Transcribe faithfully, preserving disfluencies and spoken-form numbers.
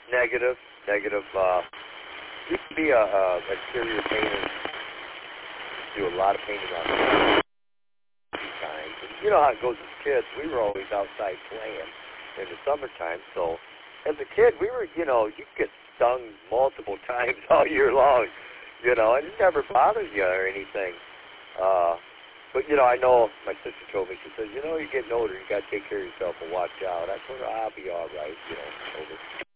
Negative, negative. Uh, used to be a, a exterior painter. Do a lot of painting on the times. And you know how it goes with kids. We were always outside playing in the summertime. So as a kid, we were, you know, you get stung multiple times all year long, you know, and it never bothers you or anything. Uh, but, you know, I know my sister told me, she says, you know, you're getting older, you got to take care of yourself and watch out. I told her, I'll be all right, you know, older.